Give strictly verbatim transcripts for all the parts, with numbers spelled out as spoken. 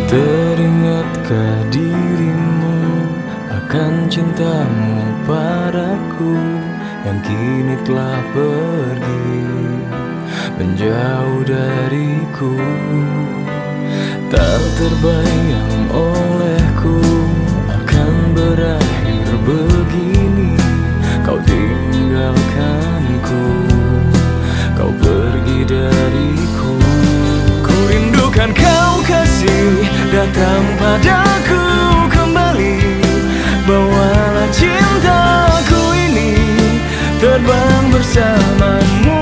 Teringatkah dirimu akan cintamu padaku yang kini telah pergi menjauh dariku? Tak terbayang olehku akan berakhir begini. Kau tinggalkanku, kau pergi dariku. Ku rindukan kau kasih, datang padaku kembali. Bawalah cintaku ini terbang bersamamu.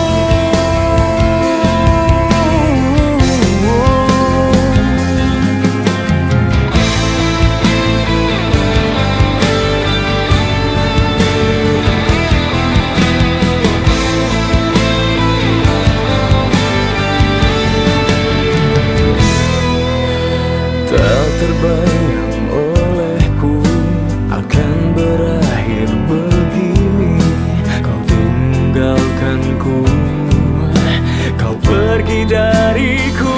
Tak terbayang olehku akan berakhir begini. Kau tinggalkanku, kau pergi dariku.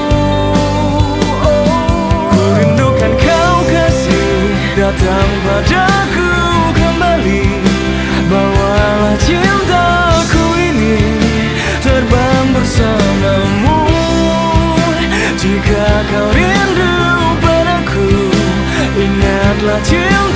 Oh, ku rindukan kau kasih, datang padaku kembali. Bawalah cintaku ini terbang bersamamu. Jika kau rindu padaku, ingatlah cinta.